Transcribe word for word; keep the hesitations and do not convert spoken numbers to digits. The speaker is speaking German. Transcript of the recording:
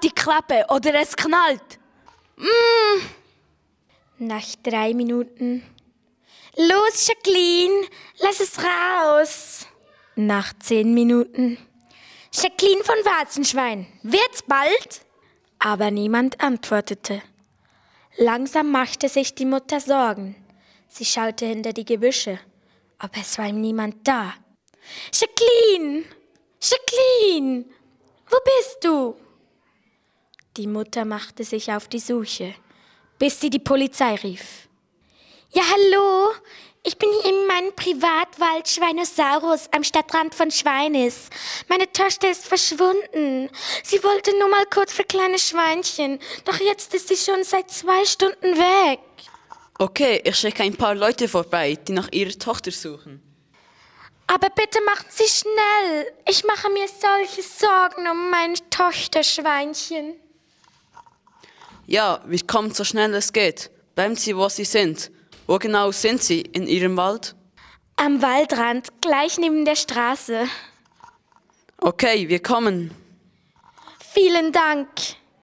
Halt die Klappe oder es knallt. Mm. Nach drei Minuten. Los, Jacqueline, lass es raus. Nach zehn Minuten. Jacqueline von Warzenschwein, wird's bald? Aber niemand antwortete. Langsam machte sich die Mutter Sorgen. Sie schaute hinter die Gebüsche, aber es war niemand da. Jacqueline! Jacqueline! Wo bist du? Die Mutter machte sich auf die Suche, bis sie die Polizei rief. Ja, hallo, ich bin hier in meinem Privatwald Schweinosaurus am Stadtrand von Schweinis. Meine Tochter ist verschwunden. Sie wollte nur mal kurz für kleine Schweinchen, doch jetzt ist sie schon seit zwei Stunden weg. Okay, ich schicke ein paar Leute vorbei, die nach ihrer Tochter suchen. Aber bitte machen Sie schnell. Ich mache mir solche Sorgen um mein Tochterschweinchen. Ja, wir kommen so schnell es geht. Bleiben Sie, wo Sie sind. Wo genau sind Sie in Ihrem Wald? Am Waldrand, gleich neben der Straße. Okay, wir kommen. Vielen Dank.